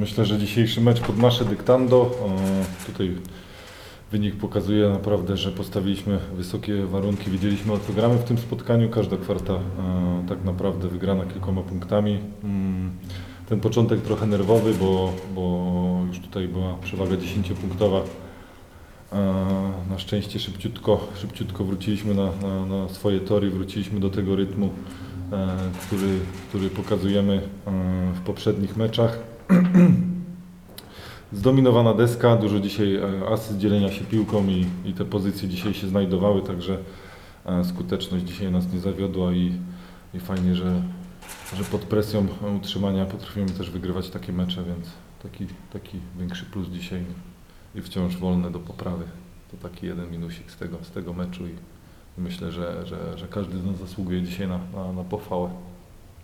Myślę, że dzisiejszy mecz pod nasze dyktando. Tutaj wynik pokazuje naprawdę, że postawiliśmy wysokie warunki. Wiedzieliśmy, o co gramy w tym spotkaniu. Każda kwarta tak naprawdę wygrana kilkoma punktami. Ten początek trochę nerwowy, bo już tutaj była przewaga 10-punktowa. Na szczęście szybciutko wróciliśmy na swoje tory, wróciliśmy do tego rytmu, który pokazujemy w poprzednich meczach. Zdominowana deska, dużo dzisiaj asyst, dzielenia się piłką i te pozycje dzisiaj się znajdowały, także skuteczność dzisiaj nas nie zawiodła i fajnie, że pod presją utrzymania potrafimy też wygrywać takie mecze, więc taki większy plus dzisiaj i wciąż wolne do poprawy. To taki jeden minusik z tego meczu i myślę, że każdy z nas zasługuje dzisiaj na pochwałę.